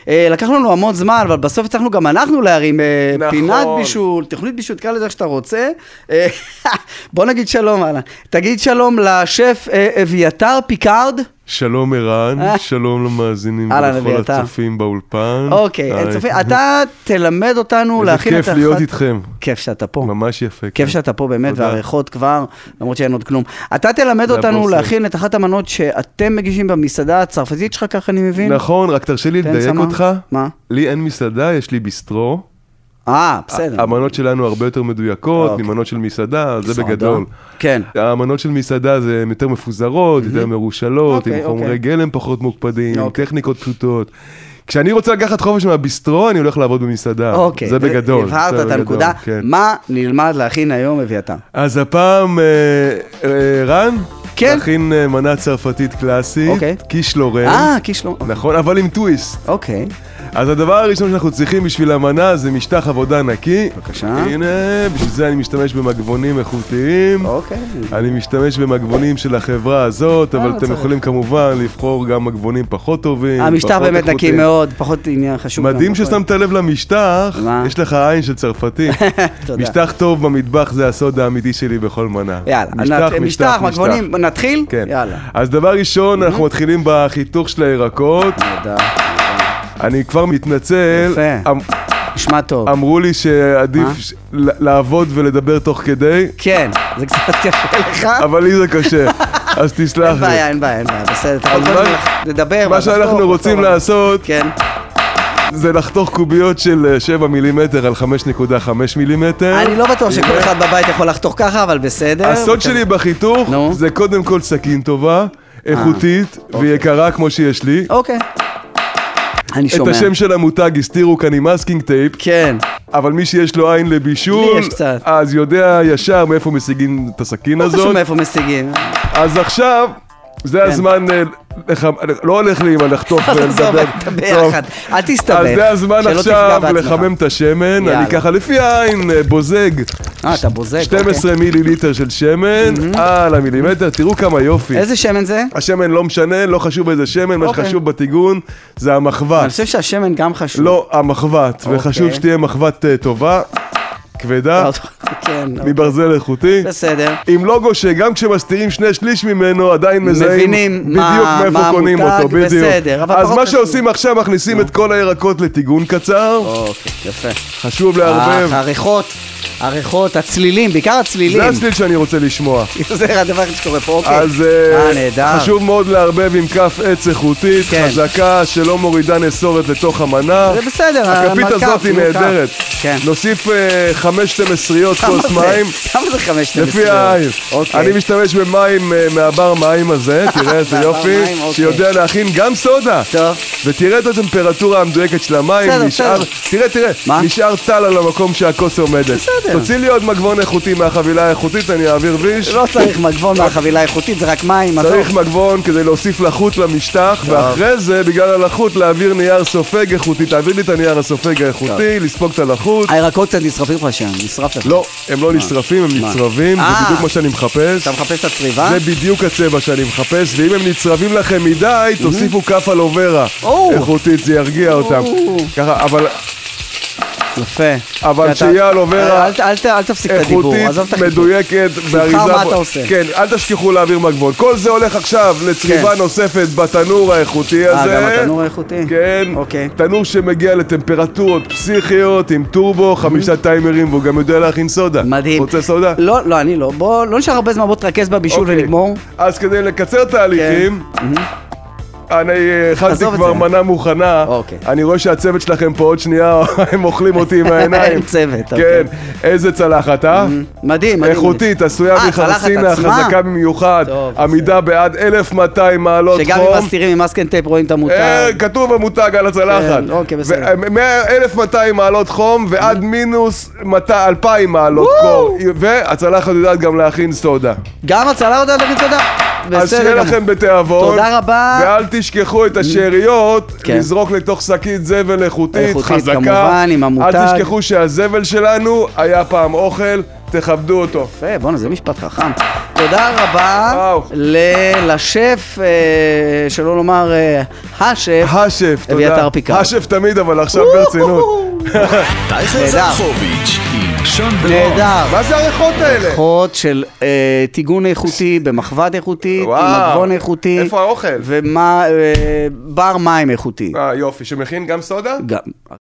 לקח לנו המון זמן, אבל בסוף הצלחנו גם אנחנו להרים פינת בישול, תוכנית בישול, תקרא לזה איך שאתה רוצה. בוא נגיד שלום, אהלן. תגיד שלום לשף אביתר פיקארד. שלום ערן, שלום למאזינים ולכל הצופים באולפן. אוקיי, צופים, אתה תלמד אותנו להכין את איזה כיף להיות איתכם. כיף שאתה פה. ממש יפה. כיף שאתה פה באמת, והעריכות כבר, למרות שאין עוד כלום. אתה תלמד אותנו להכין את אחת המנות שאתם מגישים במסעדה הצרפתית שלך, ככה אני מבין? נכון, רק תרשה לי לדייק אותך. מה? לי אין מסעדה, יש לי ביסטרו. בסדר. המנות שלנו הרבה יותר מדויקות, ממנות של מסעדה, זה בגדול. כן. המנות של מסעדה זה יותר מפוזרות, יותר מרושלות, עם חומרי גלם פחות מוקפדים, עם טכניקות פשוטות. כשאני רוצה לקחת חופש מהביסטרו, אני הולך לעבוד במסעדה. זה בגדול. הבהרת את הנקודה. מה נלמד להכין היום, אביתר? אז הפעם, רן? כן. להכין מנה צרפתית קלאסית, קיש לורן. קיש לורן. נכון, אבל עם טוויסט. אוקיי. אז הדבר הראשון שאנחנו צריכים בשביל המנה זה משטח עבודה נקי. בבקשה. הנה, בשביל זה אני משתמש במגבונים איכותיים. אוקיי. אני משתמש במגבונים של החברה הזאת, אבל אתם יכולים כמובן לבחור גם מגבונים פחות טובים. המשטח באמת נקי מאוד, פחות עניין חשוב. מדהים ששמת לב למשטח, יש לך עין של צרפתי. משטח טוב במטבח זה הסוד האמיתי שלי בכל מנה. יאללה, משטח, מגבונים, נתחיל? כן. אז דבר ראשון, אנחנו מתחילים בחיתוך של הירקות. אני כבר מתנצל. נשמע טוב. אמרו לי שעדיף לעבוד ולדבר תוך כדי. כן, זה קצת קשה לך. אבל לי זה קשה, אז תסלח לי. אין בעיה, בסדר. אתה יכול לדבר. מה שאנחנו רוצים לעשות, זה לחתוך קוביות של 7 מילימטר על 5.5 מילימטר. אני לא בטוח שכל אחד בבית יכול לחתוך ככה, אבל בסדר. הסוד שלי בחיתוך זה קודם כל סכין טובה, איכותית ויקרה כמו שיש לי. אוקיי. את השם של המותג הסתירו כאן עם מסקינג טייפ. כן. אבל מי שיש לו עין לבישול, אז יודע ישר מאיפה משיגים את הסכין הזאת. לא חשוב מאיפה משיגים. אז עכשיו, זה הזמן, לא הולך לי עם לחתוך ולדבר. ביחד, אל תסתבך. אז זה הזמן עכשיו לחמם את השמן, אני ככה לפי העין בוזג. אתה בוזג, 12 מיליליטר של שמן, על המילימטר, תראו כמה יופי. איזה שמן זה? השמן לא משנה, לא חשוב איזה שמן, מה שחשוב בטיגון זה המחבת. אני חושב שהשמן גם חשוב. לא, המחבת, וחשוב שתהיה מחבת טובה. כבדה, מברזל איכותי, בסדר. עם לוגו שגם כשמסתירים 2/3 ממנו עדיין מזהים בדיוק מאיפה קונים אותו, בדיוק. אז מה שעושים עכשיו, מכניסים את כל הירקות לטיגון קצר. אוקיי, יפה. חשוב לערבב. הריחות, הצלילים, בעיקר הצלילים. זה הצליל שאני רוצה לשמוע. זה הדבר שקורה פה, אוקיי. אז חשוב מאוד לערבב עם כף עץ איכותית, חזקה, שלא מורידה נסורת לתוך המנה. זה בסדר. הכפית הזאת היא נהדרת. נוסיף 5-12 כוס מים. כמה זה 5-12? לפי העין. אני משתמש במים מהבר מים הזה, תראה איזה יופי, שיודע להכין גם סודה. טוב. ותראה את הטמפרטורה המדויקת של המים, תראה, נשאר טל על המקום שהכוס עומדת. תוציא לי עוד מגבון איכותי מהחבילה האיכותית, אני אעביר ויש. לא צריך מגבון מהחבילה האיכותית, זה רק מים. צריך מגבון כדי להוסיף לחות למשטח, ואחרי זה, בגלל הלחות, להעביר נייר סופג איכותי. תעביר לי את הנייר הסופג האיכותי, לספוג את הלחות. הירקות קצת נשרפים לך שם, נשרף לך. לא, הם לא נשרפים, הם נצרבים, זה בדיוק מה שאני מחפש. אתה מחפש את הצריבה? זה בדיוק הצבע שאני מחפש, ואם הם נצרבים לכם מדי, תוסיפו כף אלוברה איכותית, זה ירגיע אותם. ככה, אבל... יפה. אבל שיהיה אלוברה אל תפסיק את הדיבור. איכותית, מדויקת, באריזה. מה אתה עושה? כן, אל תשכחו להעביר מגבון. כל זה הולך עכשיו לצריבה נוספת בתנור האיכותי הזה. גם התנור האיכותי? כן. תנור שמגיע לטמפרטורות פסיכיות, עם טורבו, 5 טיימרים, והוא גם יודע להכין סודה. מדהים. רוצה סודה? לא, אני לא. לא נשאר הרבה זמן, בוא תרכז בבישול ונגמור. אז כדי לקצר תהליכים, אני הכנתי כבר מנה מוכנה, אני רואה שהצוות שלכם פה עוד שנייה, הם אוכלים אותי עם העיניים. אין צוות, כן, איזה צלחת, מדהים. איכותית, עשויה מחרסינה, חזקה במיוחד, עמידה בעד 1200 מעלות חום. שגם אם מסתירים עם מסקינג טייפ רואים את המותג. כתוב המותג על הצלחת. 1200 מעלות חום ועד מינוס 2000 מעלות קור. והצלחת יודעת גם להכין סודה. גם הצלחת יודעת להכין סודה? אז שיהיה לכם בתיאבון. תודה רבה. ואל תשכחו את השאריות, לזרוק לתוך שקית זבל איכותית, חזקה. כמובן, עם המותג. אל תשכחו שהזבל שלנו היה פעם אוכל, תכבדו אותו. יפה, בוא'נה, זה משפט חכם. תודה רבה לשף, שלא לומר השף, אביתר פיקארד. השף תמיד, אבל עכשיו ברצינות. טייכר זרחוביץ' עם שון דרון. נהדר. מה זה הריחות האלה? ריחות של טיגון איכותי, במחבת איכותית, עם מגבון איכותי. איפה האוכל? ובר מים איכותי. יופי, שמכין גם סודה? גם.